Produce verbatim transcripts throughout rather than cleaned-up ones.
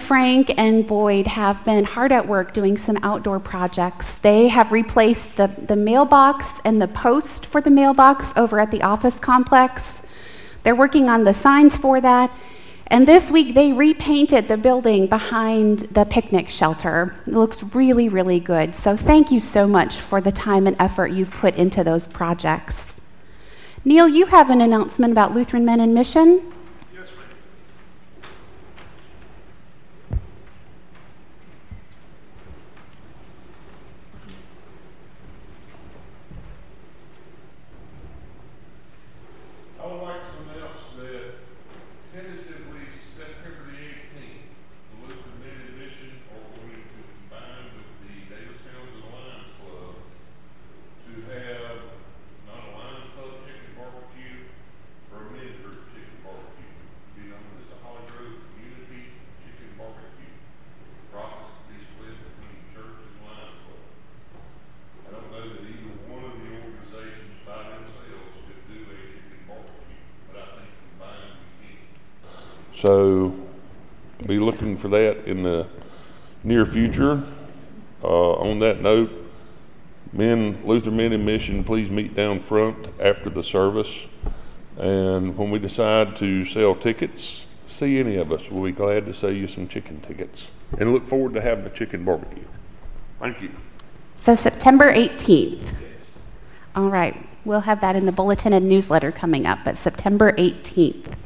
Frank and Boyd have been hard at work doing some outdoor projects. They have replaced the, the mailbox and the post for the mailbox over at the office complex. They're working on the signs for that. And this week they repainted the building behind the picnic shelter. It looks really, really good. So thank you so much for the time and effort you've put into those projects. Neil, you have an announcement about Lutheran Men in Mission. Yes, ma'am. I would like to announce that tentatively September the eighteenth, the Lutheran Men in Mission are going to combine with the Davis Townsend Lions Club to have not a Lions Club chicken barbecue or a men's group chicken barbecue, be known as the Holly Grove Community Chicken Barbecue. Profits to be split between church and Lions Club. I don't know that either one of the organizations by themselves could do a chicken barbecue, but I think combined we can. So, be looking for that in the near future. Uh, on that note, men, Lutheran Men in Mission, please meet down front after the service. And when we decide to sell tickets, see any of us. We'll be glad to sell you some chicken tickets. And look forward to having a chicken barbecue. Thank you. So September eighteenth. All right, we'll have that in the bulletin and newsletter coming up, but September eighteenth.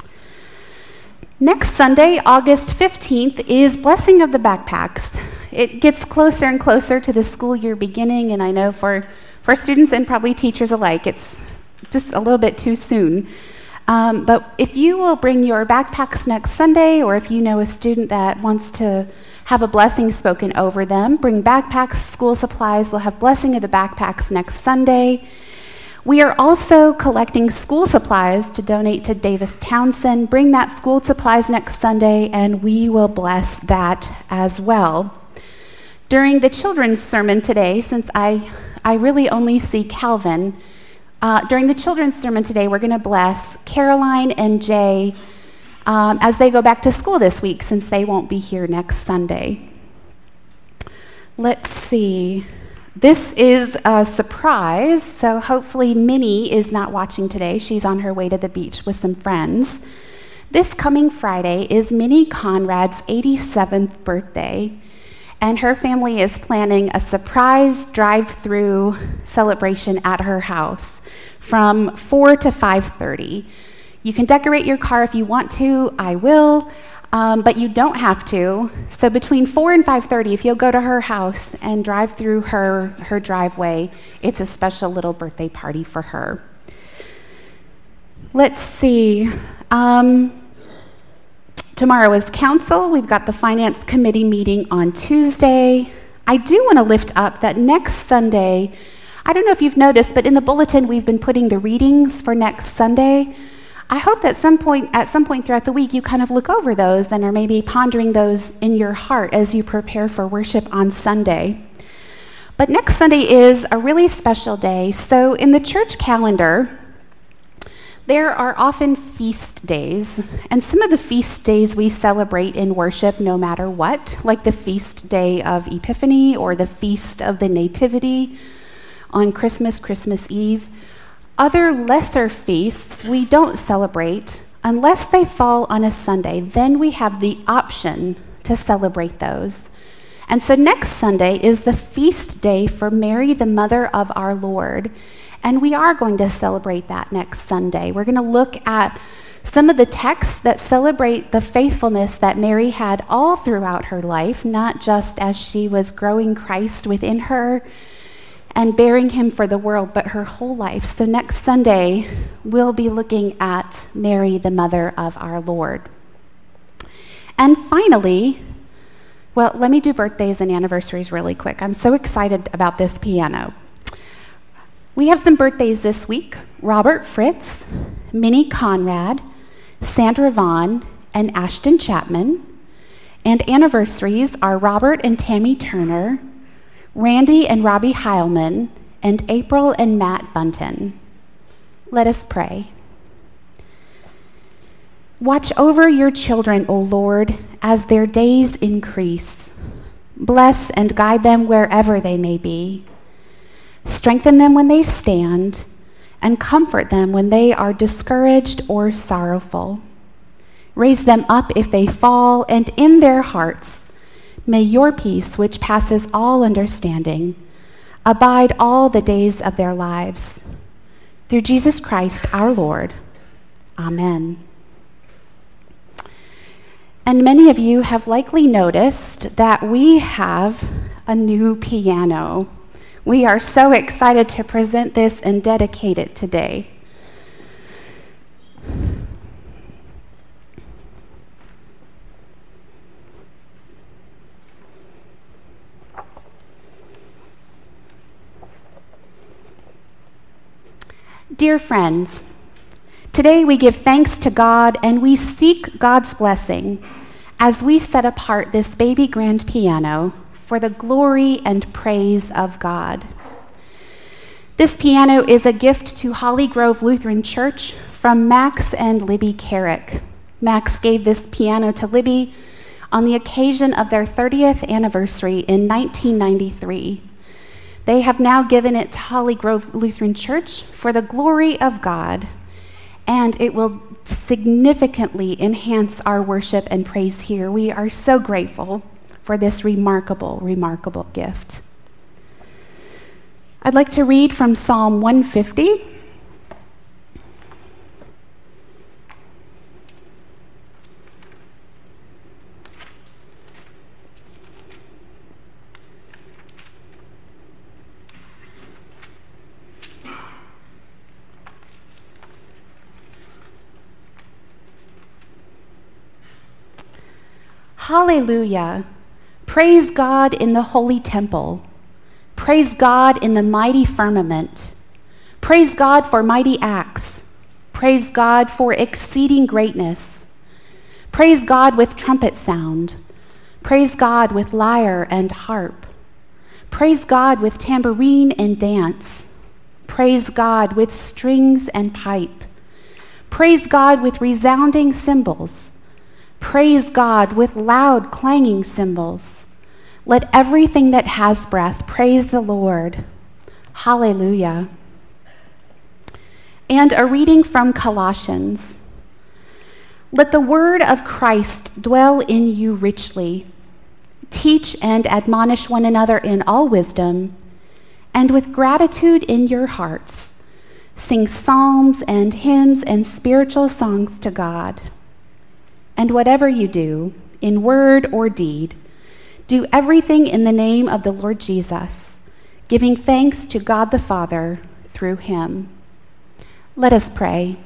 Next Sunday, August fifteenth, is Blessing of the Backpacks. It gets closer and closer to the school year beginning, and I know for, for students and probably teachers alike, it's just a little bit too soon. Um, but if you will bring your backpacks next Sunday, or if you know a student that wants to have a blessing spoken over them, bring backpacks, school supplies. We'll have Blessing of the Backpacks next Sunday. We are also collecting school supplies to donate to Davis Townsend. Bring that school supplies next Sunday, and we will bless that as well. During the children's sermon today, since I, I really only see Calvin, uh, during the children's sermon today, we're going to bless Caroline and Jay um, as they go back to school this week, since they won't be here next Sunday. Let's see. This is a surprise, so hopefully Minnie is not watching today. She's on her way to the beach with some friends. This coming Friday is Minnie Conrad's eighty-seventh birthday, and her family is planning a surprise drive-through celebration at her house from four to five thirty. You can decorate your car if you want to. I will. Um, but you don't have to. So between four and five thirty, if you'll go to her house and drive through her, her driveway, it's a special little birthday party for her. Let's see. Um, tomorrow is council. We've got the finance committee meeting on Tuesday. I do want to lift up that next Sunday, I don't know if you've noticed, but in the bulletin we've been putting the readings for next Sunday. I hope that some point, at some point throughout the week you kind of look over those and are maybe pondering those in your heart as you prepare for worship on Sunday. But next Sunday is a really special day. So in the church calendar, there are often feast days, and some of the feast days we celebrate in worship no matter what, like the feast day of Epiphany or the feast of the Nativity on Christmas, Christmas Eve. Other lesser feasts we don't celebrate unless they fall on a Sunday. Then we have the option to celebrate those. And so next Sunday is the feast day for Mary, the mother of our Lord. And we are going to celebrate that next Sunday. We're going to look at some of the texts that celebrate the faithfulness that Mary had all throughout her life, not just as she was growing Christ within her and bearing him for the world, but her whole life. So next Sunday, we'll be looking at Mary, the mother of our Lord. And finally, well, let me do birthdays and anniversaries really quick. I'm so excited about this piano. We have some birthdays this week: Robert Fritz, Minnie Conrad, Sandra Vaughn, and Ashton Chapman. And anniversaries are Robert and Tammy Turner, Randy and Robbie Heilman, and April and Matt Bunton. Let us pray. Watch over your children, O Lord, as their days increase. Bless and guide them wherever they may be. Strengthen them when they stand, and comfort them when they are discouraged or sorrowful. Raise them up if they fall, and in their hearts may your peace, which passes all understanding, abide all the days of their lives. Through Jesus Christ our Lord. Amen. And many of you have likely noticed that we have a new piano. We are so excited to present this and dedicate it today. Dear friends, today we give thanks to God and we seek God's blessing as we set apart this baby grand piano for the glory and praise of God. This piano is a gift to Holly Grove Lutheran Church from Max and Libby Carrick. Max gave this piano to Libby on the occasion of their thirtieth anniversary in nineteen ninety-three. They have now given it to Holly Grove Lutheran Church for the glory of God, and it will significantly enhance our worship and praise here. We are so grateful for this remarkable, remarkable gift. I'd like to read from Psalm one fifty. Hallelujah. Praise God in the holy temple. Praise God in the mighty firmament. Praise God for mighty acts. Praise God for exceeding greatness. Praise God with trumpet sound. Praise God with lyre and harp. Praise God with tambourine and dance. Praise God with strings and pipe. Praise God with resounding cymbals. Praise God with loud clanging cymbals. Let everything that has breath praise the Lord. Hallelujah. And a reading from Colossians. Let the word of Christ dwell in you richly. Teach and admonish one another in all wisdom, and with gratitude in your hearts, sing psalms and hymns and spiritual songs to God. And whatever you do, in word or deed, do everything in the name of the Lord Jesus, giving thanks to God the Father through him. Let us pray.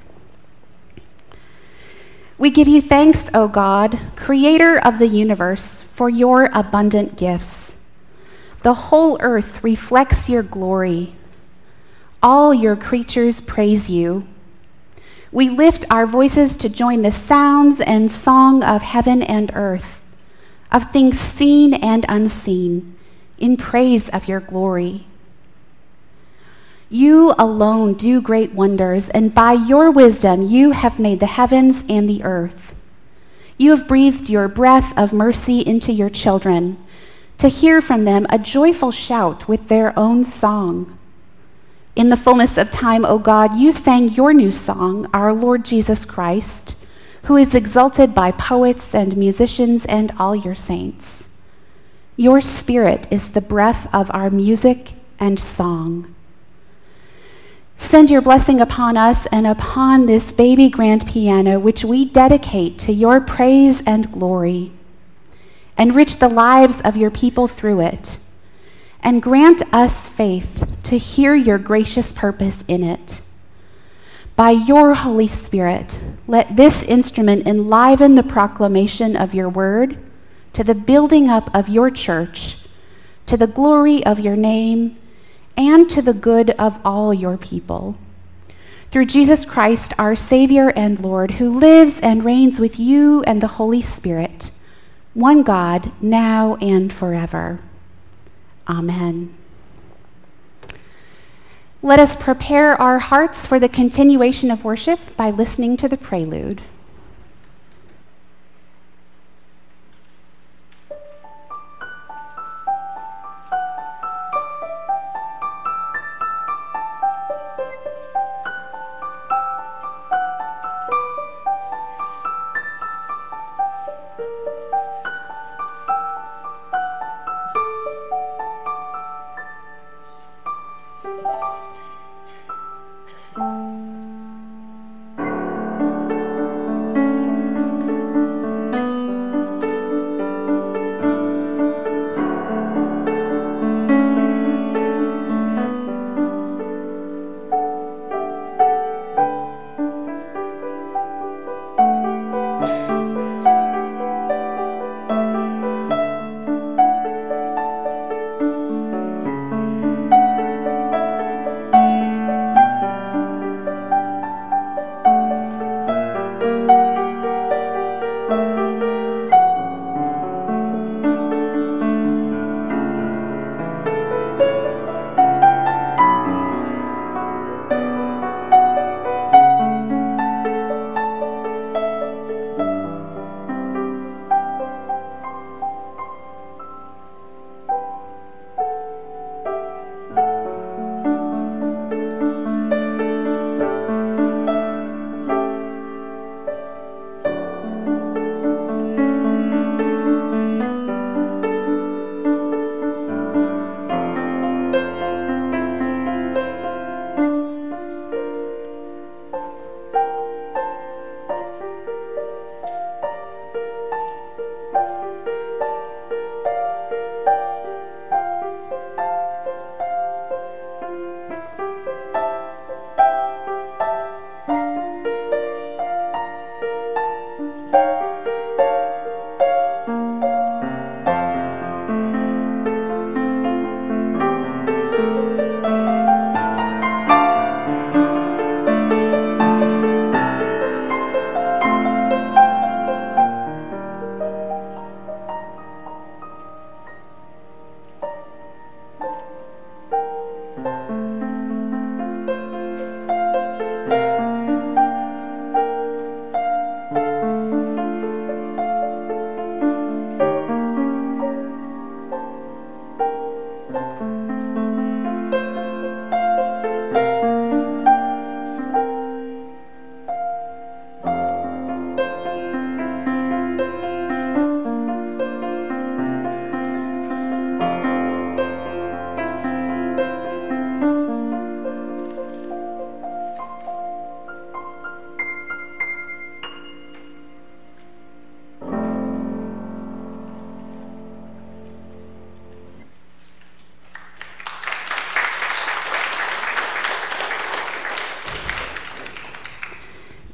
We give you thanks, O God, creator of the universe, for your abundant gifts. The whole earth reflects your glory. All your creatures praise you. We lift our voices to join the sounds and song of heaven and earth, of things seen and unseen, in praise of your glory. You alone do great wonders, and by your wisdom you have made the heavens and the earth. You have breathed your breath of mercy into your children, to hear from them a joyful shout with their own song. In the fullness of time, O God, you sang your new song, our Lord Jesus Christ, who is exalted by poets and musicians and all your saints. Your spirit is the breath of our music and song. Send your blessing upon us and upon this baby grand piano, which we dedicate to your praise and glory. Enrich the lives of your people through it, and grant us faith to hear your gracious purpose in it. By your Holy Spirit, let this instrument enliven the proclamation of your word to the building up of your church, to the glory of your name, and to the good of all your people. Through Jesus Christ, our Savior and Lord, who lives and reigns with you and the Holy Spirit, one God, now and forever. Amen. Let us prepare our hearts for the continuation of worship by listening to the prelude.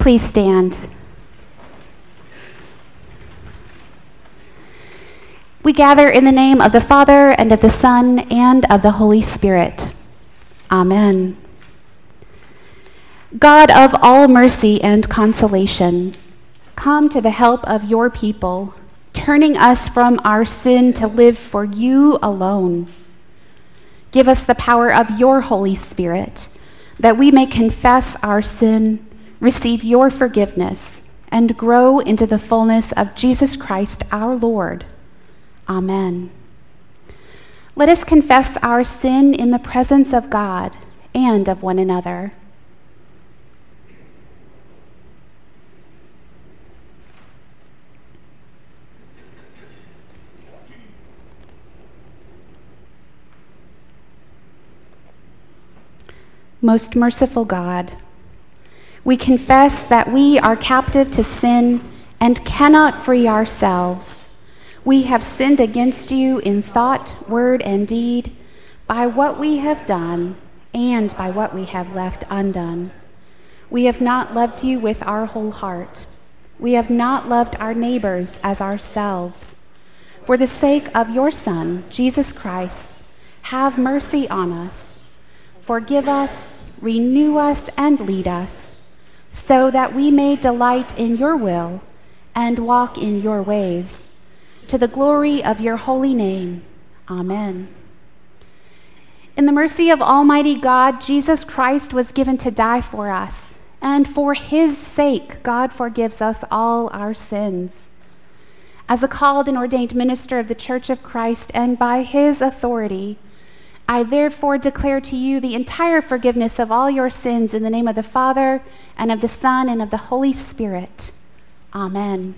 please stand? We gather in the name of the Father, and of the Son, and of the Holy Spirit. Amen. God of all mercy and consolation, come to the help of your people, turning us from our sin to live for you alone. Give us the power of your Holy Spirit, that we may confess our sin, receive your forgiveness, and grow into the fullness of Jesus Christ our Lord. Amen. Let us confess our sin in the presence of God and of one another. Most merciful God, we confess that we are captive to sin and cannot free ourselves. We have sinned against you in thought, word, and deed, by what we have done and by what we have left undone. We have not loved you with our whole heart. We have not loved our neighbors as ourselves. For the sake of your Son, Jesus Christ, have mercy on us. Forgive us, renew us, and lead us, so that we may delight in your will and walk in your ways, to the glory of your holy name. Amen. In the mercy of Almighty God, Jesus Christ was given to die for us, and for his sake, God forgives us all our sins. As a called and ordained minister of the Church of Christ, and by his authority, I therefore declare to you the entire forgiveness of all your sins in the name of the Father, and of the Son, and of the Holy Spirit. Amen.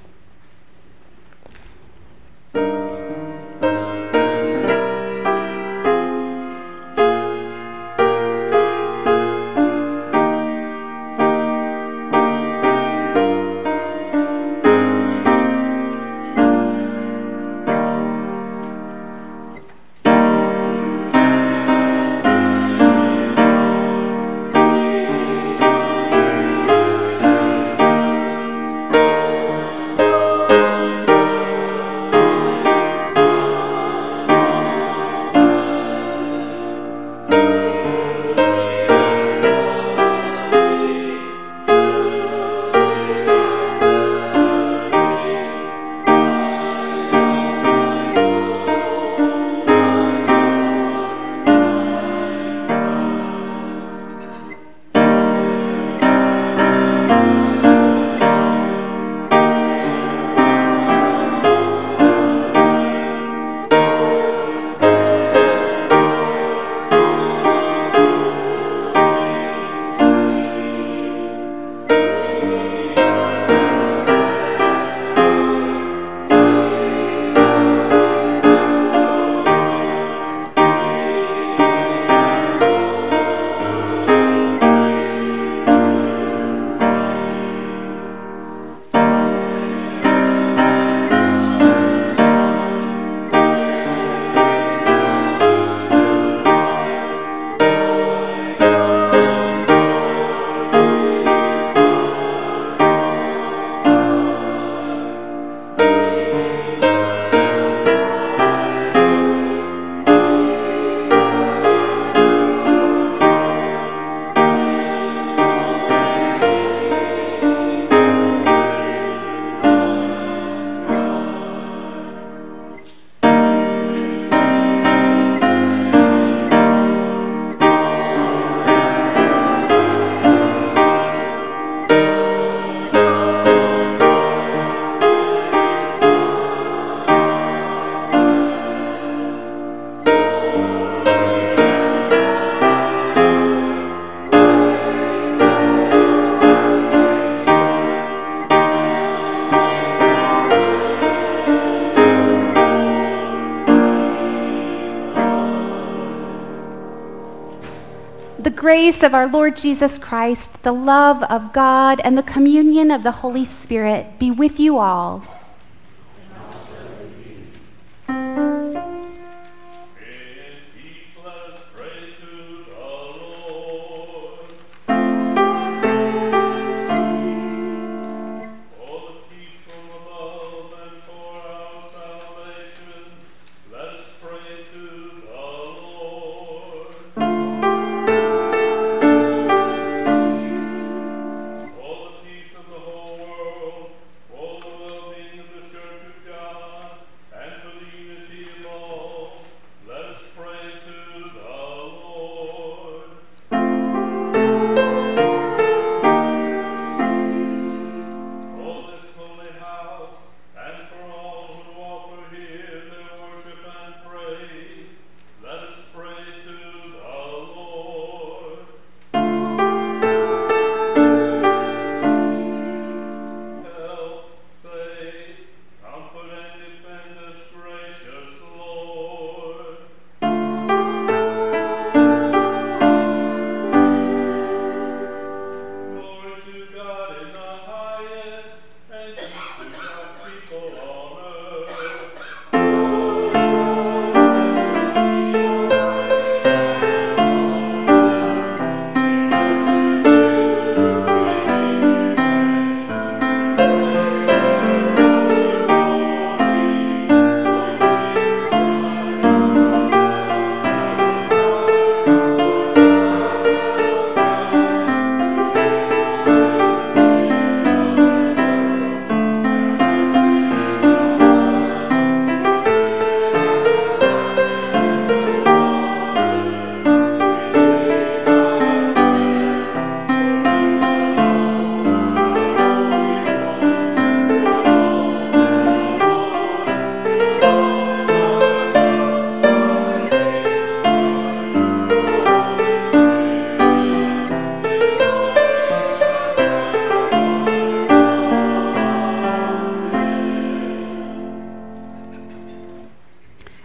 The grace of our Lord Jesus Christ, the love of God, and the communion of the Holy Spirit be with you all.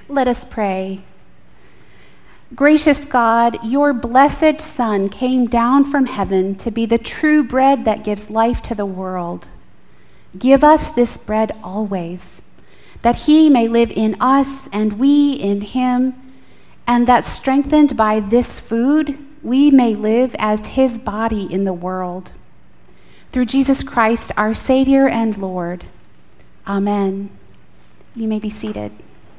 Let us pray. Gracious God, your blessed Son came down from heaven to be the true bread that gives life to the world. Give us this bread always, that he may live in us and we in him, and that strengthened by this food, we may live as his body in the world. Through Jesus Christ, our Savior and Lord. Amen. You may be seated.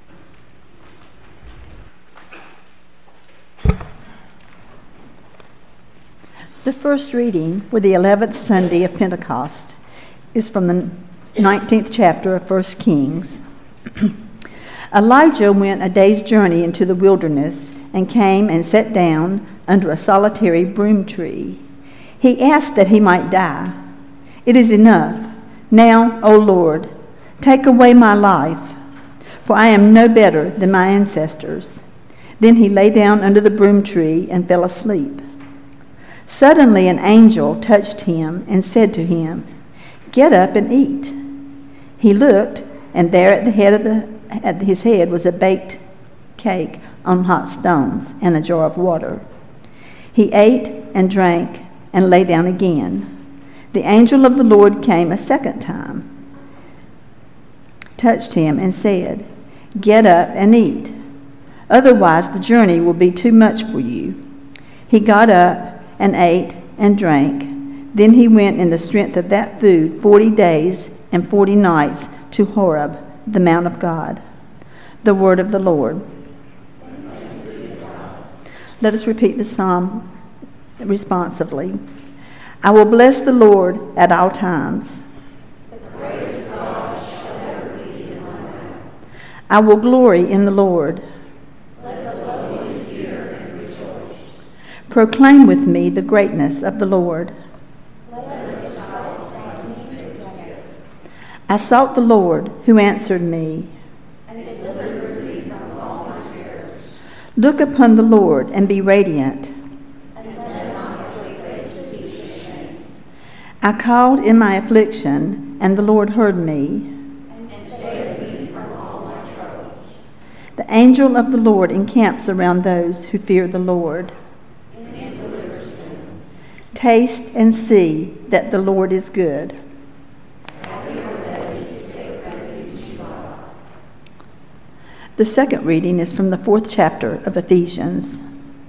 The first reading for the eleventh Sunday of Pentecost is from the nineteenth chapter of First Kings. Elijah went a day's journey into the wilderness and came and sat down under a solitary broom tree. He asked that he might die. It is enough. Now, O Lord, take away my life, for I am no better than my ancestors. Then he lay down under the broom tree and fell asleep. Suddenly an angel touched him and said to him, "Get up and eat." He looked, and there at the head of the at his head was a baked cake on hot stones and a jar of water. He ate and drank and lay down again. The angel of the Lord came a second time, touched him, and said, "Get up and eat. Otherwise the journey will be too much for you." He got up and ate and drank. Then he went in the strength of that food forty days and forty nights to Horeb, the Mount of God. The word of the Lord. Let us repeat the psalm responsively. I will bless the Lord at all times. The praise of God shall never be in my mouth. I will glory in the Lord. Let the lowly hear and rejoice. Proclaim with me the greatness of the Lord. Let us exalt thy name together. I sought the Lord, who answered me. And delivered me from all my terrors. Look upon the Lord and be radiant. And let not your faces be ashamed. I called in my affliction, and the Lord heard me. And saved me from all my troubles. The angel of the Lord encamps around those who fear the Lord. And delivers them. Taste and see that the Lord is good. Happy are those who take refuge in God. The second reading is from the fourth chapter of Ephesians.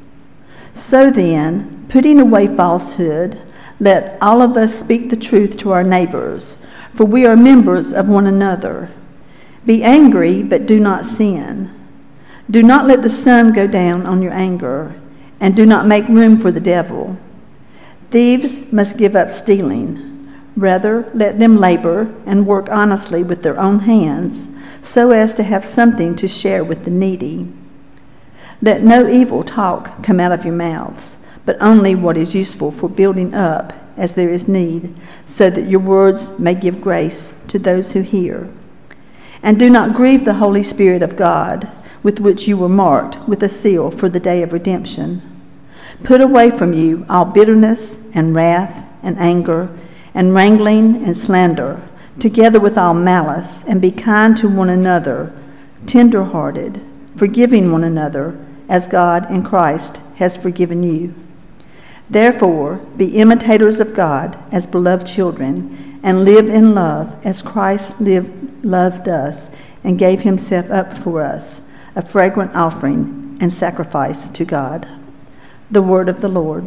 So then, putting away falsehood, let all of us speak the truth to our neighbors, for we are members of one another. Be angry, but do not sin. Do not let the sun go down on your anger, and do not make room for the devil. Thieves must give up stealing. Rather, let them labor and work honestly with their own hands, so as to have something to share with the needy. Let no evil talk come out of your mouths, but only what is useful for building up as there is need, so that your words may give grace to those who hear. And do not grieve the Holy Spirit of God, with which you were marked with a seal for the day of redemption. Put away from you all bitterness and wrath and anger and wrangling and slander, together with all malice, and be kind to one another, tender-hearted, forgiving one another, as God in Christ has forgiven you. Therefore, be imitators of God as beloved children, and live in love as Christ lived, loved us and gave himself up for us, a fragrant offering and sacrifice to God. The word of the Lord.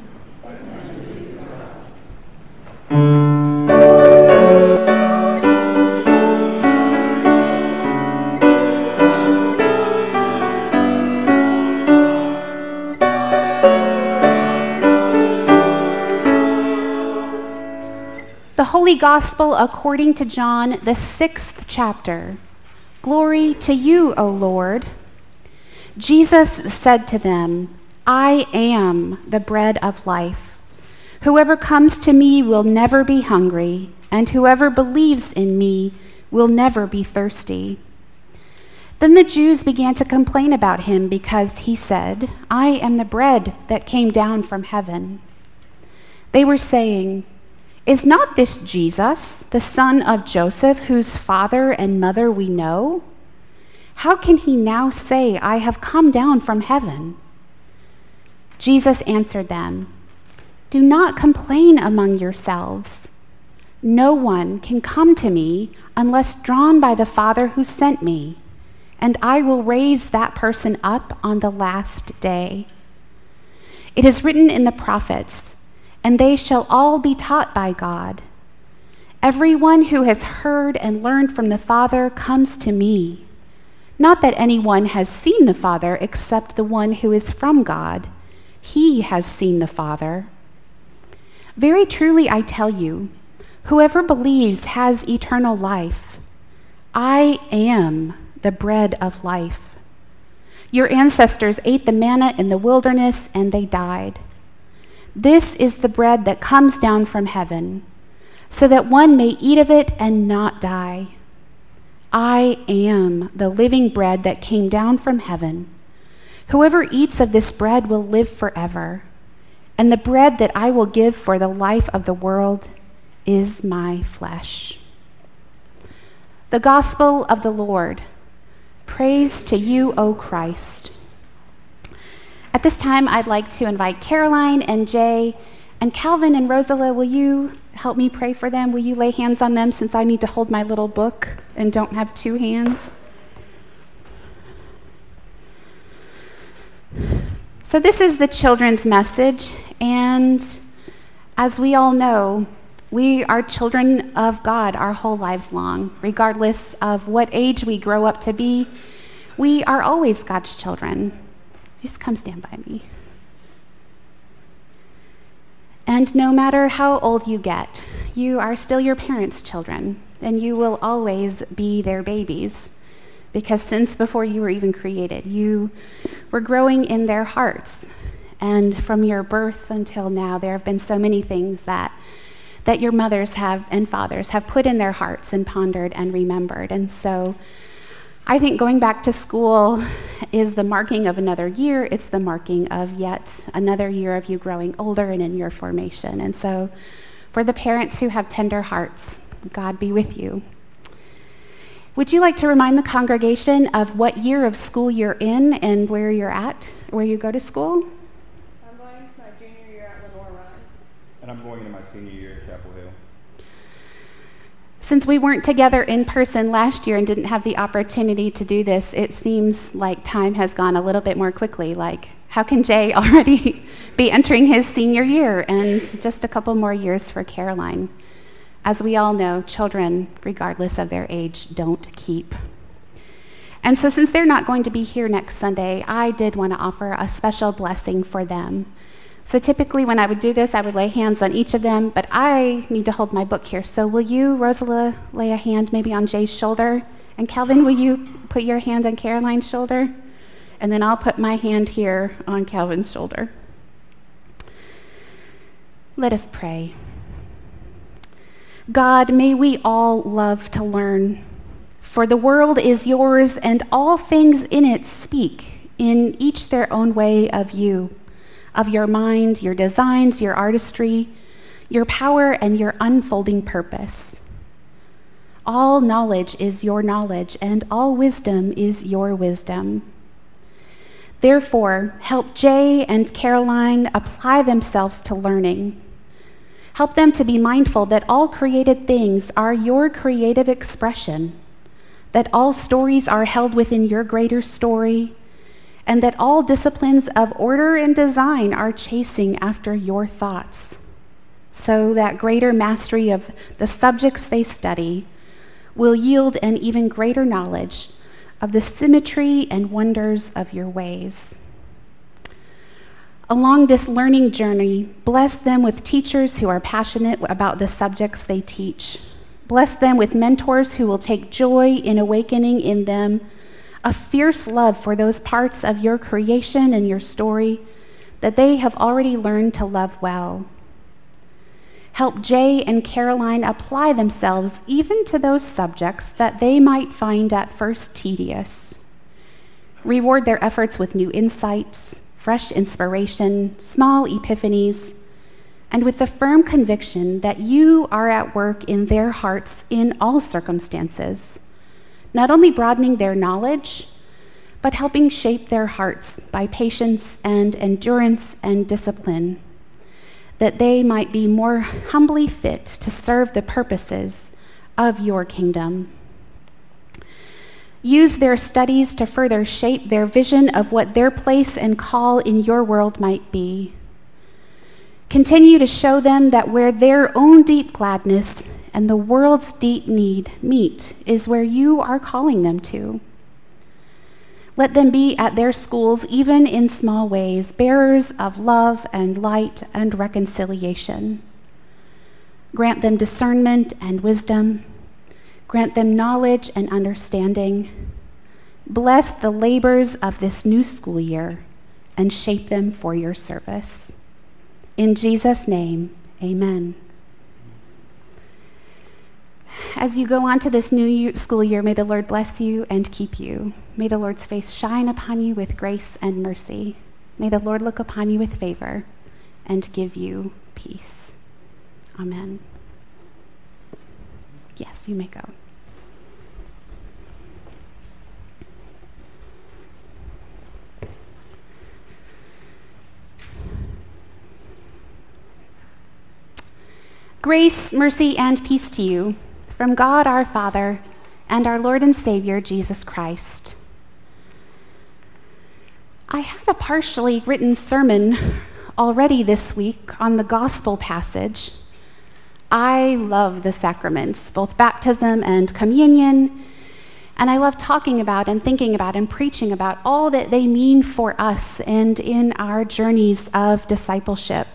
The Holy Gospel according to John, the sixth chapter. Glory to you, O Lord. Jesus said to them, I am the bread of life. Whoever comes to me will never be hungry, and whoever believes in me will never be thirsty. Then the Jews began to complain about him because he said, I am the bread that came down from heaven. They were saying, Is not this Jesus, the son of Joseph, whose father and mother we know? How can he now say, 'I have come down from heaven'?" Jesus answered them, "Do not complain among yourselves. No one can come to me unless drawn by the Father who sent me, and I will raise that person up on the last day. It is written in the prophets, and they shall all be taught by God. Everyone who has heard and learned from the Father comes to me. Not that anyone has seen the Father except the one who is from God. He has seen the Father. Very truly I tell you, whoever believes has eternal life. I am the bread of life. Your ancestors ate the manna in the wilderness and they died. This is the bread that comes down from heaven, so that one may eat of it and not die. I am the living bread that came down from heaven. Whoever eats of this bread will live forever, and the bread that I will give for the life of the world is my flesh." The Gospel of the Lord. Praise to you, O Christ. At this time, I'd like to invite Caroline and Jay and Calvin and Rosala. Will you help me pray for them? Will you lay hands on them since I need to hold my little book and don't have two hands? So this is the children's message, and as we all know, we are children of God our whole lives long. Regardless of what age we grow up to be, we are always God's children. Just come stand by me. And no matter how old you get, you are still your parents' children, and you will always be their babies, because since before you were even created, you were growing in their hearts. And from your birth until now, there have been so many things that that your mothers have and fathers have put in their hearts and pondered and remembered. And so I think going back to school is the marking of another year. It's the marking of yet another year of you growing older and in your formation. And so for the parents who have tender hearts, God be with you. Would you like to remind the congregation of what year of school you're in and where you're at, where you go to school? I'm going into my junior year at Lenore Run. And I'm going into my senior year at Chapel Hill. Since we weren't together in person last year and didn't have the opportunity to do this, it seems like time has gone a little bit more quickly. Like, how can Jay already be entering his senior year, and just a couple more years for Caroline? As we all know, children, regardless of their age, don't keep. And so since they're not going to be here next Sunday, I did want to offer a special blessing for them. So typically when I would do this, I would lay hands on each of them, but I need to hold my book here. So will you, Rosala, lay a hand maybe on Jay's shoulder? And Calvin, will you put your hand on Caroline's shoulder? And then I'll put my hand here on Calvin's shoulder. Let us pray. God, may we all love to learn, for the world is yours and all things in it speak in each their own way of you, of your mind, your designs, your artistry, your power, and your unfolding purpose. All knowledge is your knowledge, and all wisdom is your wisdom. Therefore, help Jay and Caroline apply themselves to learning. Help them to be mindful that all created things are your creative expression, that all stories are held within your greater story, and that all disciplines of order and design are chasing after your thoughts, so that greater mastery of the subjects they study will yield an even greater knowledge of the symmetry and wonders of your ways. Along this learning journey, bless them with teachers who are passionate about the subjects they teach. Bless them with mentors who will take joy in awakening in them a fierce love for those parts of your creation and your story that they have already learned to love well. Help Jay and Caroline apply themselves even to those subjects that they might find at first tedious. Reward their efforts with new insights, fresh inspiration, small epiphanies, and with the firm conviction that you are at work in their hearts in all circumstances, not only broadening their knowledge, but helping shape their hearts by patience and endurance and discipline, that they might be more humbly fit to serve the purposes of your kingdom. Use their studies to further shape their vision of what their place and call in your world might be. Continue to show them that where their own deep gladness and the world's deep need meet is where you are calling them to. Let them be at their schools, even in small ways, bearers of love and light and reconciliation. Grant them discernment and wisdom. Grant them knowledge and understanding. Bless the labors of this new school year and shape them for your service. In Jesus' name, amen. As you go on to this new year, school year, may the Lord bless you and keep you. May the Lord's face shine upon you with grace and mercy. May the Lord look upon you with favor and give you peace. Amen. Yes, you may go. Grace, mercy, and peace to you from God our Father and our Lord and Savior, Jesus Christ. I had a partially written sermon already this week on the gospel passage. I love the sacraments, both baptism and communion, and I love talking about and thinking about and preaching about all that they mean for us and in our journeys of discipleship.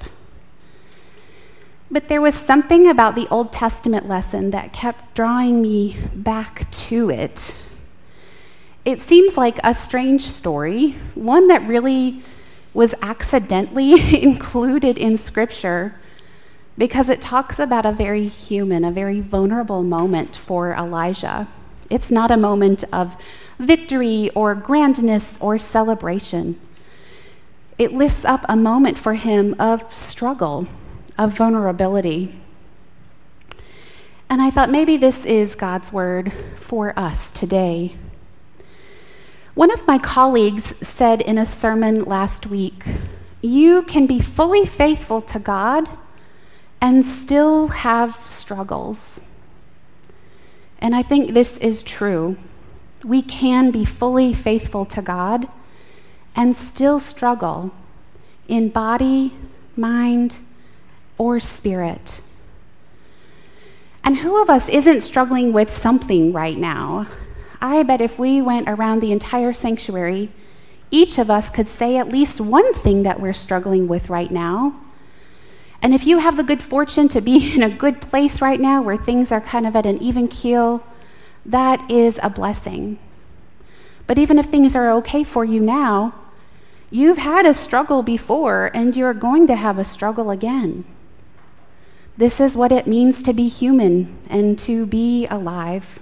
But there was something about the Old Testament lesson that kept drawing me back to it. It seems like a strange story, one that really was accidentally included in Scripture, because it talks about a very human, a very vulnerable moment for Elijah. It's not a moment of victory or grandness or celebration. It lifts up a moment for him of struggle, of vulnerability. And I thought maybe this is God's word for us today. One of my colleagues said in a sermon last week, you can be fully faithful to God and still have struggles. And I think this is true. We can be fully faithful to God and still struggle in body, mind, or spirit. And who of us isn't struggling with something right now? I bet if we went around the entire sanctuary, each of us could say at least one thing that we're struggling with right now. And if you have the good fortune to be in a good place right now where things are kind of at an even keel, that is a blessing. But even if things are okay for you now, you've had a struggle before and you're going to have a struggle again. This is what it means to be human and to be alive.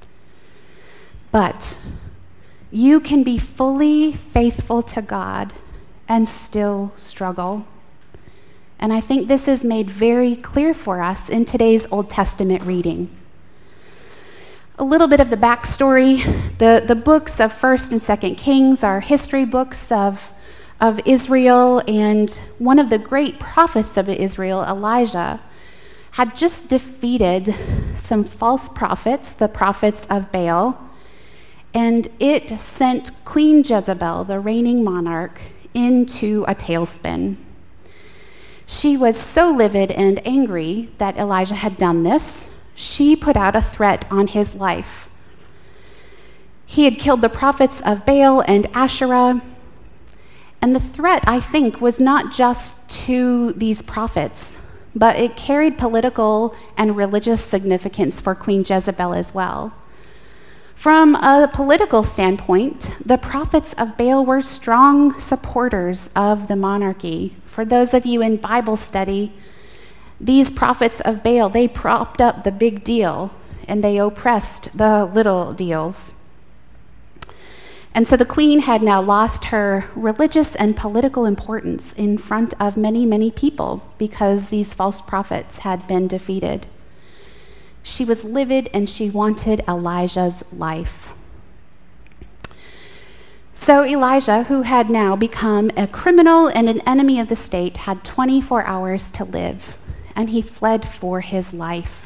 But you can be fully faithful to God and still struggle. And I think this is made very clear for us in today's Old Testament reading. A little bit of the backstory. The, the books of First and Second Kings are history books of, of Israel, and one of the great prophets of Israel, Elijah, had just defeated some false prophets, the prophets of Baal, and it sent Queen Jezebel, the reigning monarch, into a tailspin. She was so livid and angry that Elijah had done this, she put out a threat on his life. He had killed the prophets of Baal and Asherah, and the threat, I think, was not just to these prophets, but it carried political and religious significance for Queen Jezebel as well. From a political standpoint, the prophets of Baal were strong supporters of the monarchy. For those of you in Bible study, these prophets of Baal, they propped up the big deal and they oppressed the little deals. And so the queen had now lost her religious and political importance in front of many, many people because these false prophets had been defeated. She was livid and she wanted Elijah's life. So Elijah, who had now become a criminal and an enemy of the state, had twenty-four hours to live, and he fled for his life.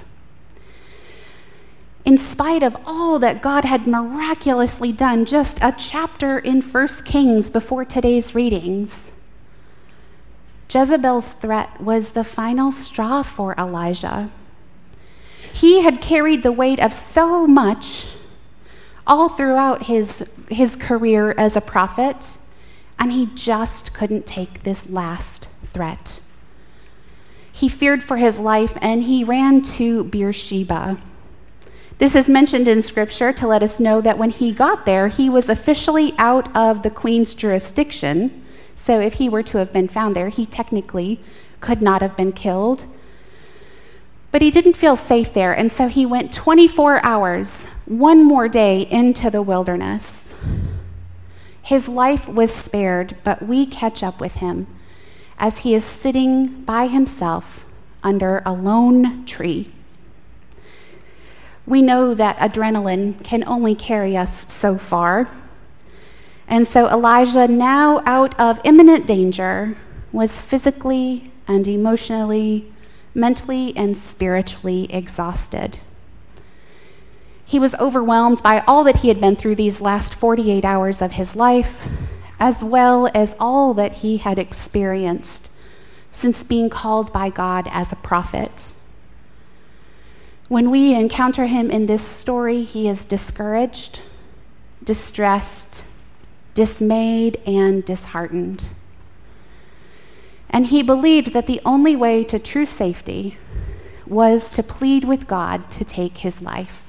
In spite of all that God had miraculously done, just a chapter in First Kings before today's readings, Jezebel's threat was the final straw for Elijah. He had carried the weight of so much all throughout his, his career as a prophet, and he just couldn't take this last threat. He feared for his life, and he ran to Beersheba. This is mentioned in Scripture to let us know that when he got there, he was officially out of the queen's jurisdiction. So if he were to have been found there, he technically could not have been killed. But he didn't feel safe there, and so he went twenty-four hours, one more day, into the wilderness. His life was spared, but we catch up with him as he is sitting by himself under a lone tree. We know that adrenaline can only carry us so far. And so Elijah, now out of imminent danger, was physically and emotionally, mentally and spiritually exhausted. He was overwhelmed by all that he had been through these last forty-eight hours of his life, as well as all that he had experienced since being called by God as a prophet. When we encounter him in this story, he is discouraged, distressed, dismayed, and disheartened. And he believed that the only way to true safety was to plead with God to take his life.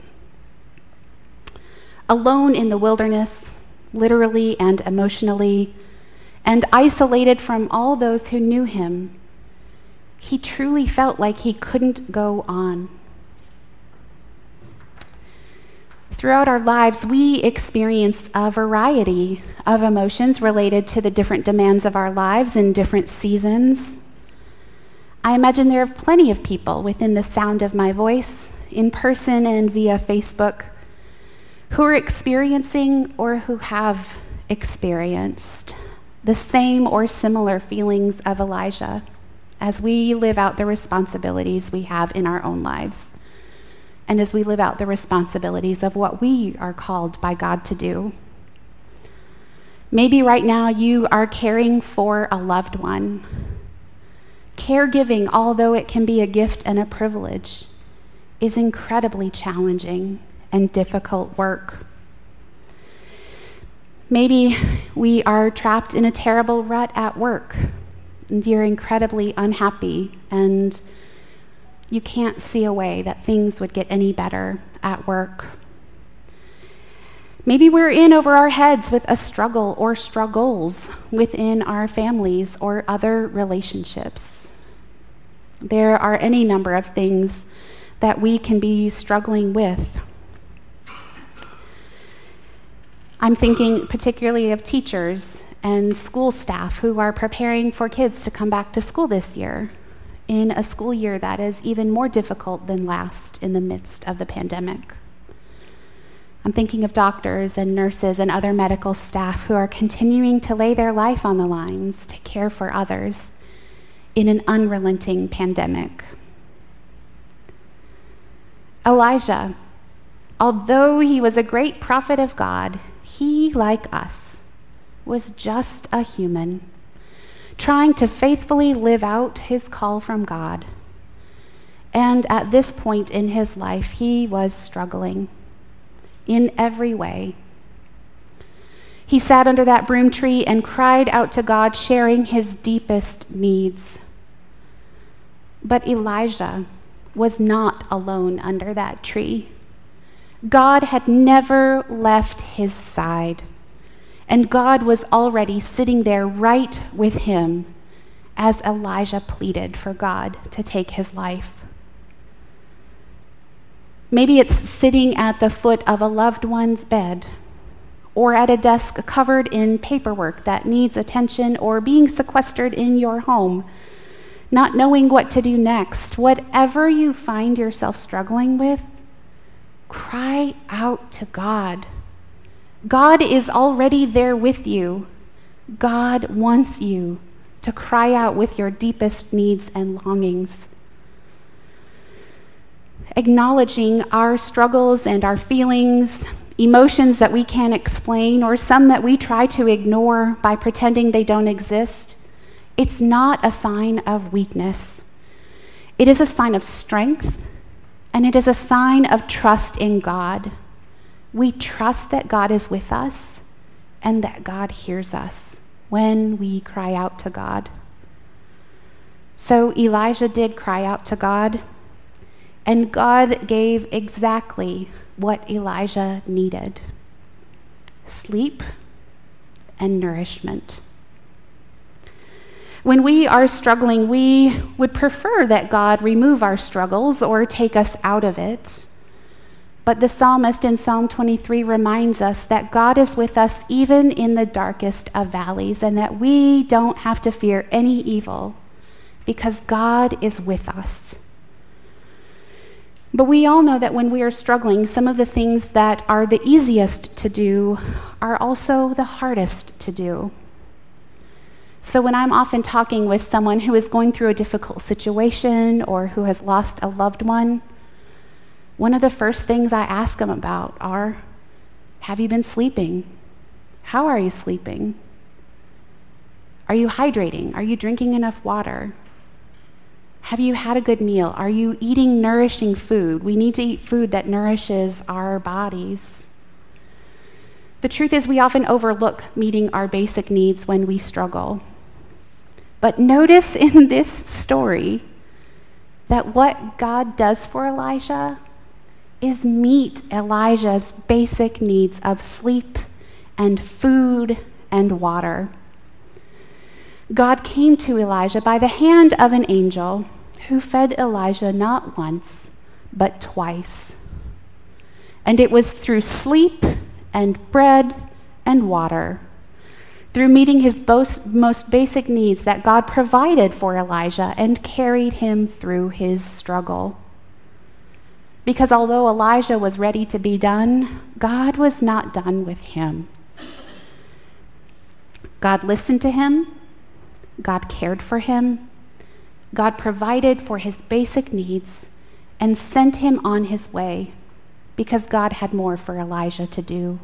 Alone in the wilderness, literally and emotionally, and isolated from all those who knew him, he truly felt like he couldn't go on. Throughout our lives, we experience a variety of emotions related to the different demands of our lives in different seasons. I imagine there are plenty of people within the sound of my voice, in person and via Facebook, who are experiencing or who have experienced the same or similar feelings of Elijah as we live out the responsibilities we have in our own lives, and as we live out the responsibilities of what we are called by God to do. Maybe right now you are caring for a loved one. Caregiving, although it can be a gift and a privilege, is incredibly challenging and difficult work. Maybe we are trapped in a terrible rut at work, and you're incredibly unhappy, and you can't see a way that things would get any better at work. Maybe we're in over our heads with a struggle or struggles within our families or other relationships. There are any number of things that we can be struggling with. I'm thinking particularly of teachers and school staff who are preparing for kids to come back to school this year, in a school year that is even more difficult than last in the midst of the pandemic. I'm thinking of doctors and nurses and other medical staff who are continuing to lay their life on the lines to care for others in an unrelenting pandemic. Elijah, although he was a great prophet of God, he, like us, was just a human, trying to faithfully live out his call from God. And at this point in his life, he was struggling in every way. He sat under that broom tree and cried out to God, sharing his deepest needs. But Elijah was not alone under that tree. God had never left his side. And God was already sitting there right with him as Elijah pleaded for God to take his life. Maybe it's sitting at the foot of a loved one's bed, or at a desk covered in paperwork that needs attention, or being sequestered in your home, not knowing what to do next, whatever you find yourself struggling with, cry out to God. God is already there with you. God wants you to cry out with your deepest needs and longings. Acknowledging our struggles and our feelings, emotions that we can't explain, or some that we try to ignore by pretending they don't exist, it's not a sign of weakness. It is a sign of strength, and it is a sign of trust in God. We trust that God is with us and that God hears us when we cry out to God. So Elijah did cry out to God, and God gave exactly what Elijah needed: sleep and nourishment. When we are struggling, we would prefer that God remove our struggles or take us out of it. But the psalmist in Psalm twenty-three reminds us that God is with us even in the darkest of valleys, and that we don't have to fear any evil because God is with us. But we all know that when we are struggling, some of the things that are the easiest to do are also the hardest to do. So when I'm often talking with someone who is going through a difficult situation or who has lost a loved one, one of the first things I ask them about are, have you been sleeping? How are you sleeping? Are you hydrating? Are you drinking enough water? Have you had a good meal? Are you eating nourishing food? We need to eat food that nourishes our bodies. The truth is, we often overlook meeting our basic needs when we struggle. But notice in this story that what God does for Elijah is meet Elijah's basic needs of sleep and food and water. God came to Elijah by the hand of an angel who fed Elijah not once, but twice. And it was through sleep and bread and water, through meeting his most basic needs, that God provided for Elijah and carried him through his struggle. Because although Elijah was ready to be done, God was not done with him. God listened to him. God cared for him. God provided for his basic needs and sent him on his way because God had more for Elijah to do.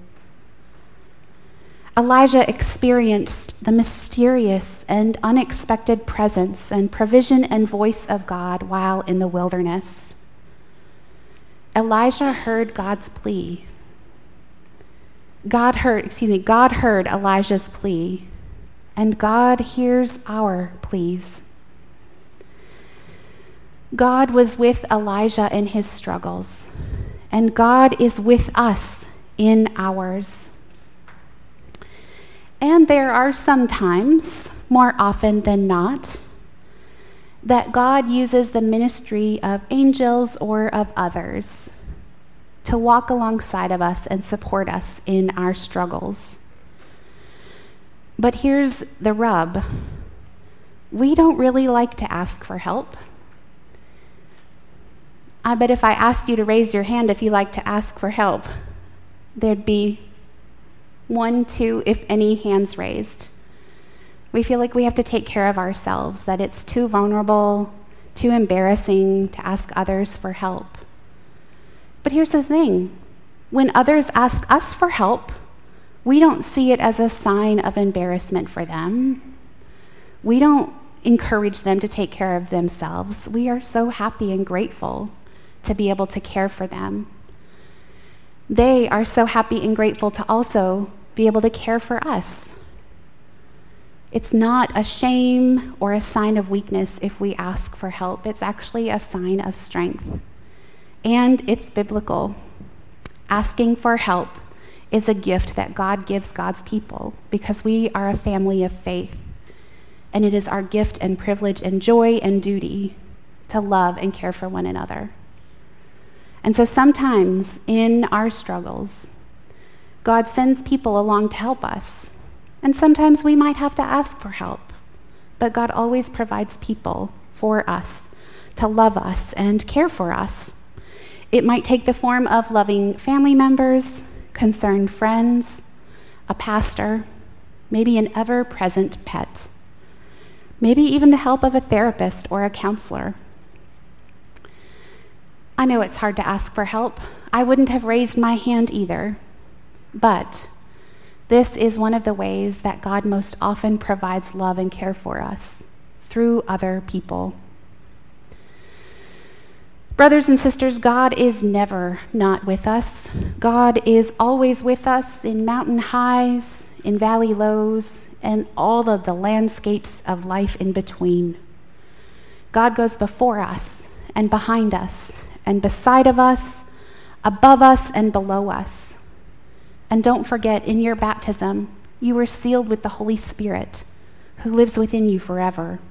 Elijah experienced the mysterious and unexpected presence and provision and voice of God while in the wilderness. Elijah heard God's plea. God heard, excuse me, God heard Elijah's plea, and God hears our pleas. God was with Elijah in his struggles, and God is with us in ours. And there are some times, more often than not, that God uses the ministry of angels or of others to walk alongside of us and support us in our struggles. But here's the rub. We don't really like to ask for help. I bet if I asked you to raise your hand if you like to ask for help, there'd be one, two, if any, hands raised. We feel like we have to take care of ourselves, that it's too vulnerable, too embarrassing to ask others for help. But here's the thing. When others ask us for help, we don't see it as a sign of embarrassment for them. We don't encourage them to take care of themselves. We are so happy and grateful to be able to care for them. They are so happy and grateful to also be able to care for us. It's not a shame or a sign of weakness if we ask for help. It's actually a sign of strength. And it's biblical. Asking for help is a gift that God gives God's people because we are a family of faith. And it is our gift and privilege and joy and duty to love and care for one another. And so sometimes in our struggles, God sends people along to help us. And sometimes we might have to ask for help, but God always provides people for us, to love us and care for us. It might take the form of loving family members, concerned friends, a pastor, maybe an ever-present pet, maybe even the help of a therapist or a counselor. I know it's hard to ask for help. I wouldn't have raised my hand either. But this is one of the ways that God most often provides love and care for us, through other people. Brothers and sisters, God is never not with us. God is always with us in mountain highs, in valley lows, and all of the landscapes of life in between. God goes before us and behind us and beside of us, above us and below us. And don't forget, in your baptism, you were sealed with the Holy Spirit, who lives within you forever.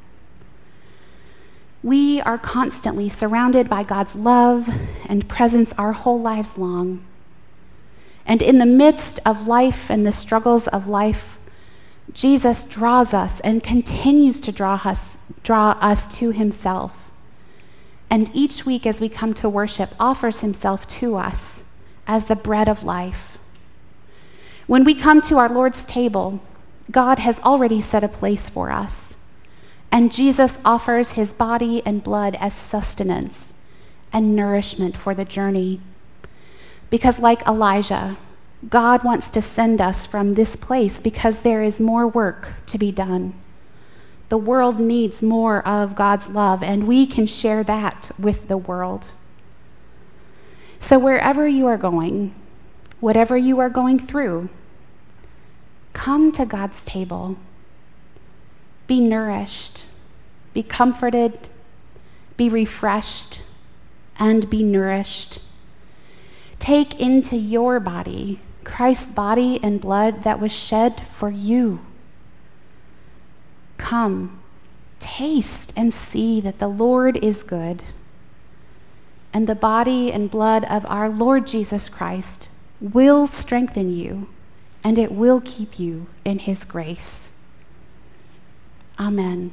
We are constantly surrounded by God's love and presence our whole lives long. And in the midst of life and the struggles of life, Jesus draws us and continues to draw us, draw us to himself. And each week as we come to worship, offers himself to us as the bread of life. When we come to our Lord's table, God has already set a place for us. And Jesus offers his body and blood as sustenance and nourishment for the journey. Because like Elijah, God wants to send us from this place because there is more work to be done. The world needs more of God's love, and we can share that with the world. So wherever you are going, whatever you are going through, come to God's table. Be nourished, be comforted, be refreshed, and be nourished. Take into your body Christ's body and blood that was shed for you. Come, taste and see that the Lord is good. And the body and blood of our Lord Jesus Christ will strengthen you, and it will keep you in his grace. Amen.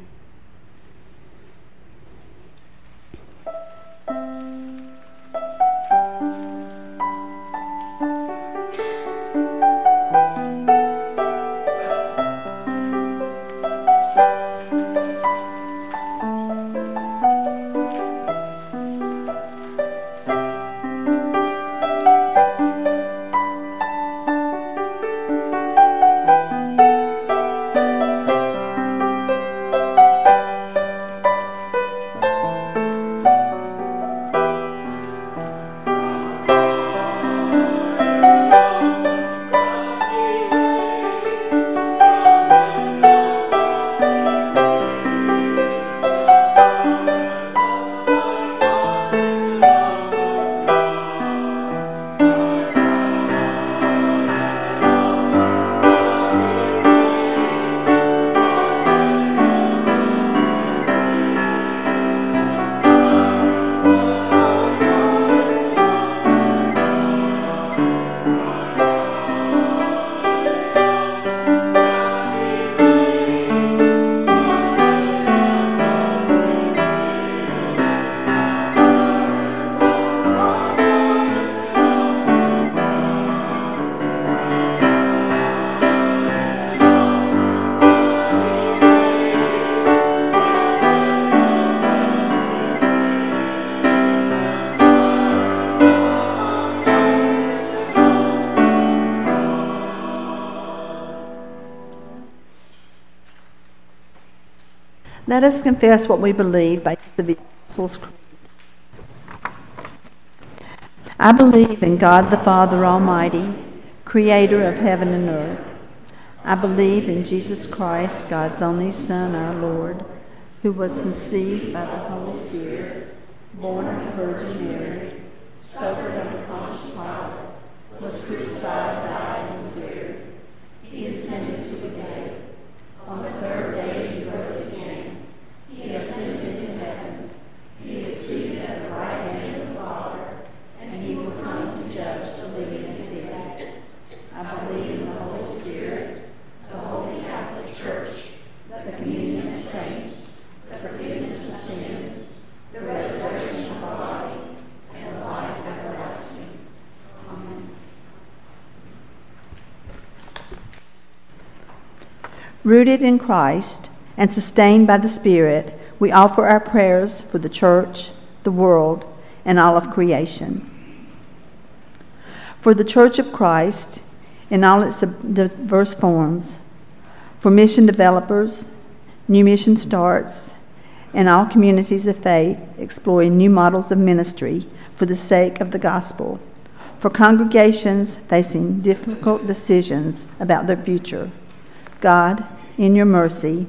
Let us confess what we believe by the Apostles' Creed. I believe in God the Father Almighty, creator of heaven and earth. I believe in Jesus Christ, God's only Son, our Lord, who was conceived by the Holy Spirit, born of the Virgin Mary, suffered under Pontius Pilate, was crucified, died, and was buried. He ascended to the dead. On the third day he rose again. He ascended into heaven. He is seated at the right hand of the Father, and he will come to judge the living and the dead. I believe in the Holy Spirit, the Holy Catholic Church, the communion of saints, the forgiveness of sins, Rooted in Christ and sustained by the Spirit, we offer our prayers for the church, the world, and all of creation. For the Church of Christ in all its diverse forms, for mission developers, new mission starts, and all communities of faith exploring new models of ministry for the sake of the gospel, for congregations facing difficult decisions about their future. God, in your mercy,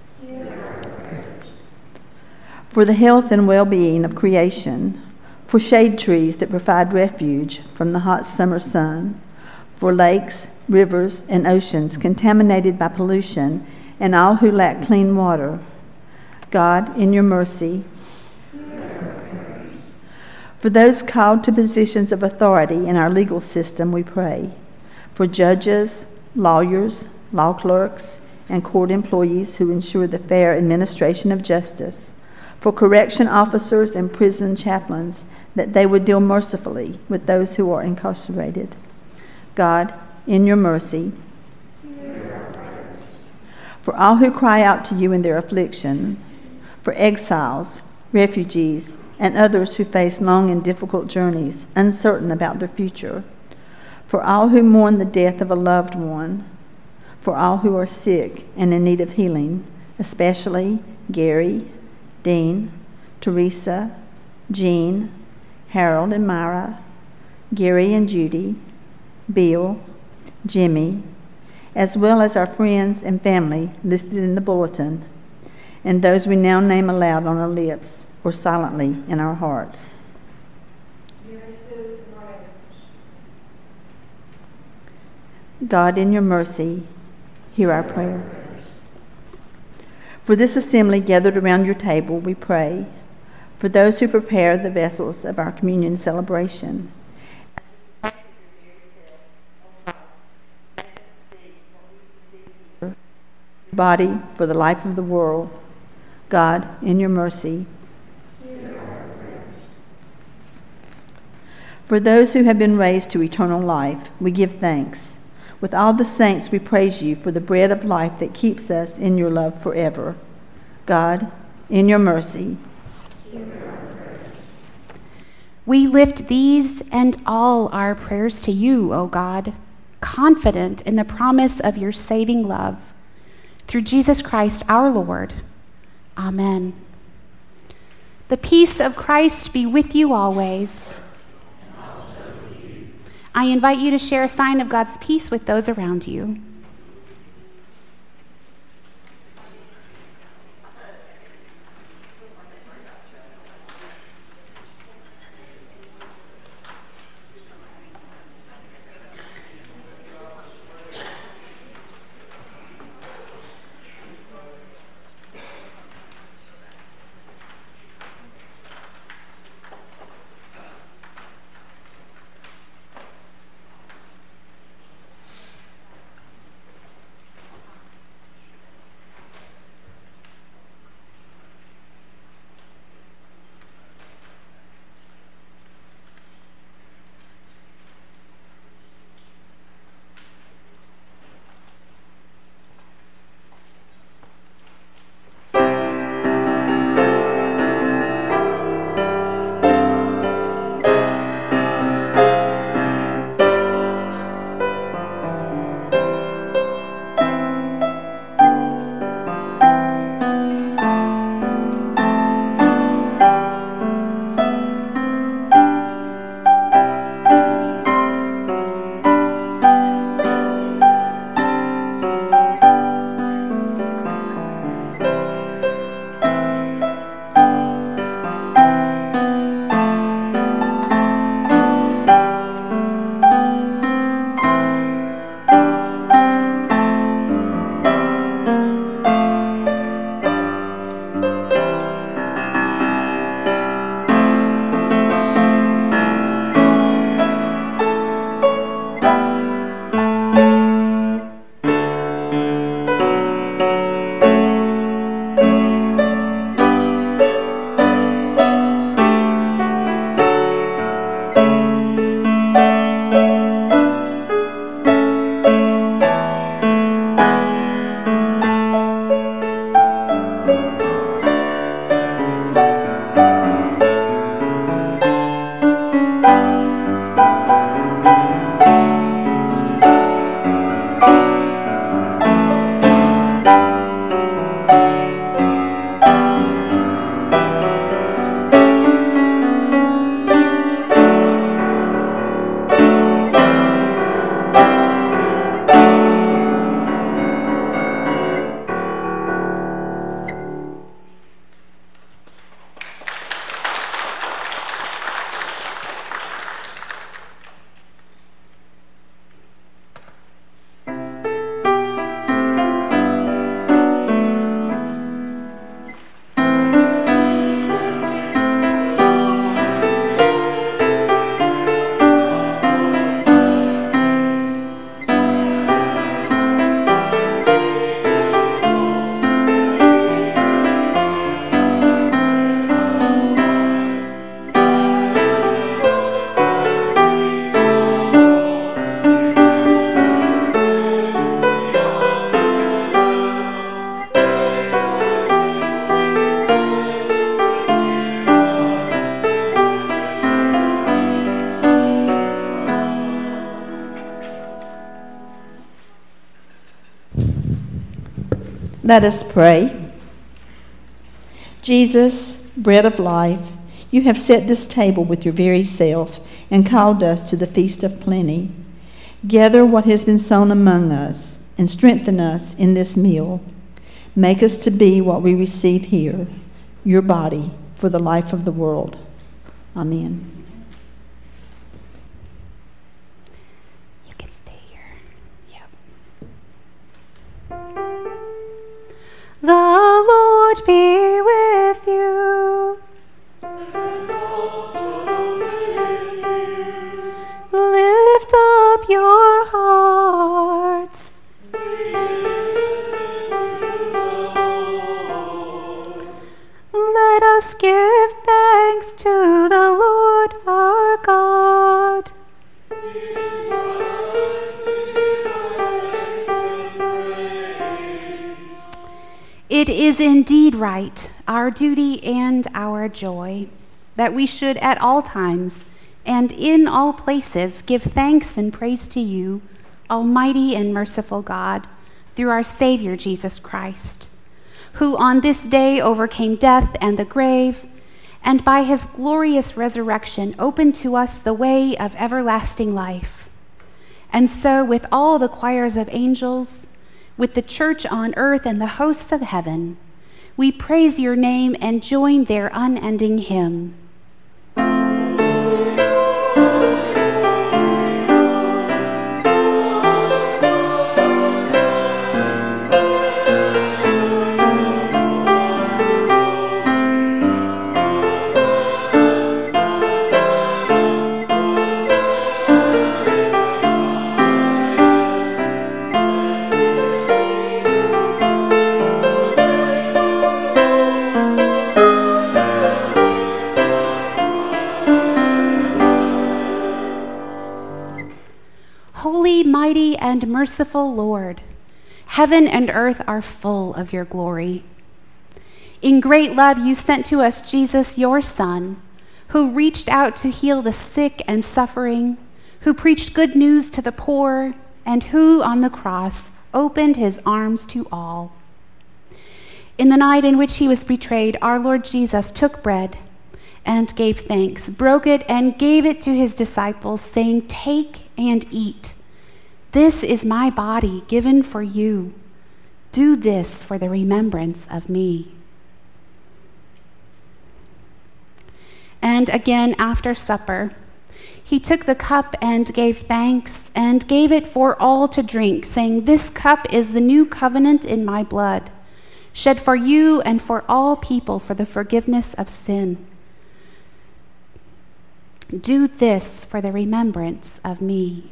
for the health and well-being of creation, for shade trees that provide refuge from the hot summer sun, for lakes, rivers, and oceans contaminated by pollution, and all who lack clean water. God, in your mercy, for those called to positions of authority in our legal system, we pray. For judges, lawyers, law clerks, and court employees who ensure the fair administration of justice. For correction officers and prison chaplains, that they would deal mercifully with those who are incarcerated. God, in your mercy, for all who cry out to you in their affliction, for exiles, refugees, and others who face long and difficult journeys, uncertain about their future, for all who mourn the death of a loved one, for all who are sick and in need of healing, especially Gary, Dean, Teresa, Jean, Harold and Myra, Gary and Judy, Bill, Jimmy, as well as our friends and family listed in the bulletin, and those we now name aloud on our lips or silently in our hearts. God, in your mercy, hear our prayer. For this assembly gathered around your table, we pray. For those who prepare the vessels of our communion celebration, body for the life of the world, God, in your mercy. For those who have been raised to eternal life, we give thanks. With all the saints, we praise you for the bread of life that keeps us in your love forever. God, in your mercy. We lift these and all our prayers to you, O God, confident in the promise of your saving love. Through Jesus Christ our Lord. Amen. The peace of Christ be with you always. And also with you. I invite you to share a sign of God's peace with those around you. Let us pray. Jesus, bread of life, you have set this table with your very self and called us to the feast of plenty. Gather what has been sown among us and strengthen us in this meal. Make us to be what we receive here, your body for the life of the world. Amen. You can stay here. Yep. The Lord be with you. Lift up your hearts. Let us give thanks to the Lord our God. It is indeed right, our duty and our joy, that we should at all times and in all places give thanks and praise to you, Almighty and merciful God, through our Savior Jesus Christ, who on this day overcame death and the grave, and by his glorious resurrection opened to us the way of everlasting life. And so with all the choirs of angels, with the church on earth and the hosts of heaven, we praise your name and join their unending hymn. Holy, mighty, and merciful Lord, heaven and earth are full of your glory. In great love, you sent to us Jesus, your Son, who reached out to heal the sick and suffering, who preached good news to the poor, and who on the cross opened his arms to all. In the night in which he was betrayed, our Lord Jesus took bread and gave thanks, broke it, and gave it to his disciples, saying, "Take and eat. This is my body given for you. Do this for the remembrance of me." And again, after supper, he took the cup and gave thanks and gave it for all to drink, saying, "This cup is the new covenant in my blood, shed for you and for all people for the forgiveness of sin. Do this for the remembrance of me."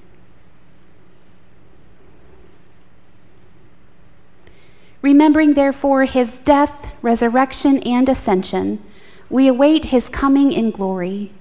Remembering, therefore, his death, resurrection, and ascension, we await his coming in glory.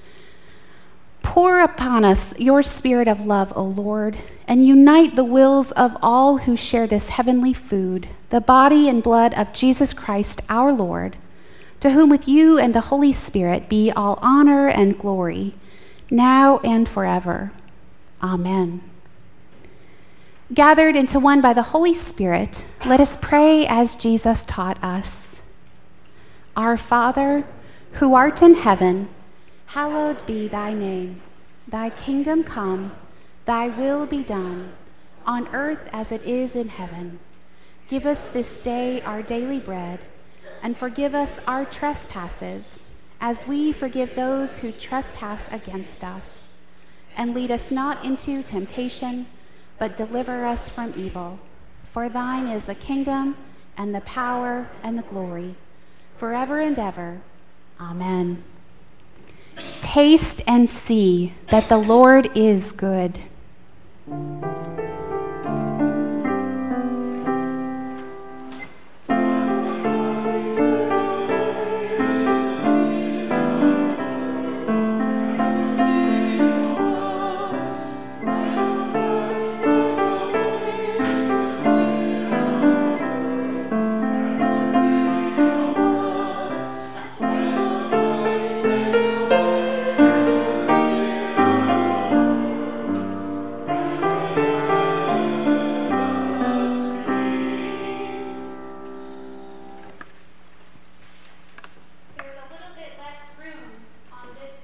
Pour upon us your spirit of love, O Lord, and unite the wills of all who share this heavenly food, the body and blood of Jesus Christ our Lord, to whom with you and the Holy Spirit be all honor and glory, now and forever. Amen. Gathered into one by the Holy Spirit, let us pray as Jesus taught us. Our Father, who art in heaven, hallowed be thy name. Thy kingdom come, thy will be done, on earth as it is in heaven. Give us this day our daily bread, and forgive us our trespasses, as we forgive those who trespass against us. And lead us not into temptation, but deliver us from evil. For thine is the kingdom, and the power, and the glory, forever and ever. Amen. Taste and see that the Lord is good.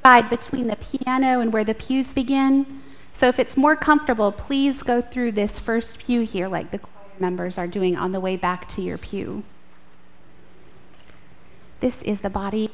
side between the piano and where the pews begin. So if it's more comfortable, please go through this first pew here like the choir members are doing on the way back to your pew. This is the body.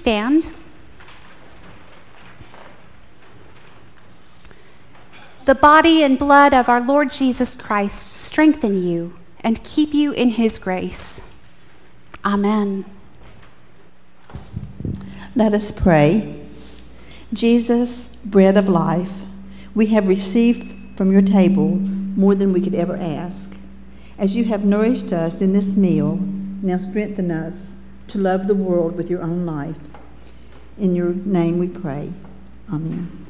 stand? The body and blood of our Lord Jesus Christ strengthen you and keep you in his grace. Amen. Let us pray. Jesus, bread of life, we have received from your table more than we could ever ask. As you have nourished us in this meal, now strengthen us to love the world with your own life. In your name we pray. Amen.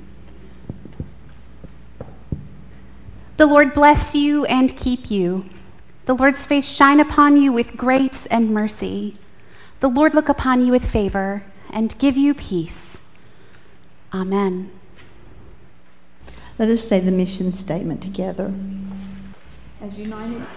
The Lord bless you and keep you. The Lord's face shine upon you with grace and mercy. The Lord look upon you with favor and give you peace. Amen. Let us say the mission statement together. As united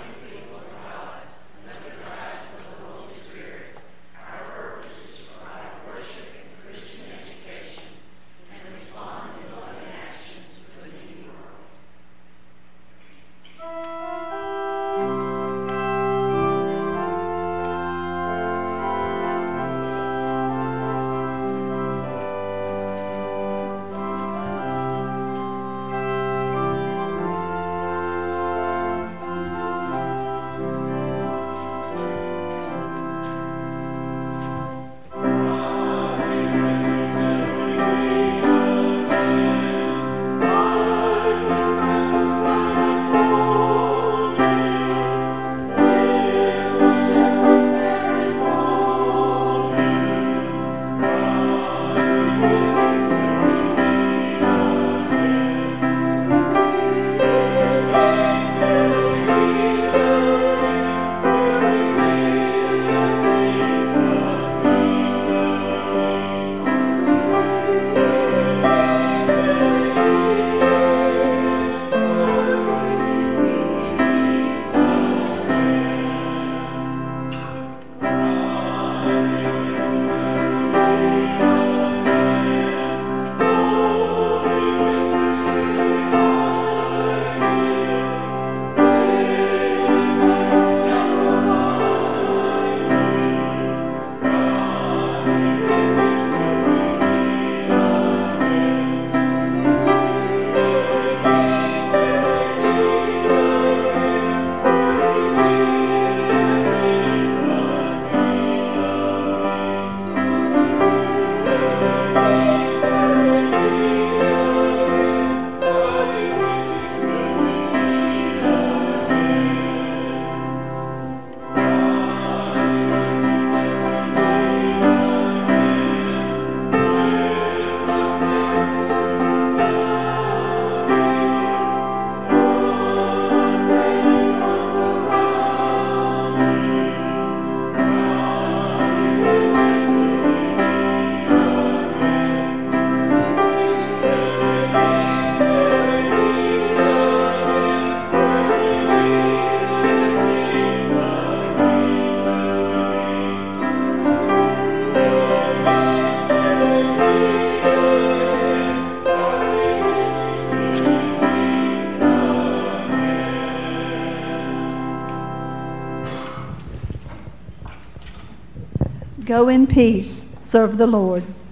Go in peace. Serve the Lord.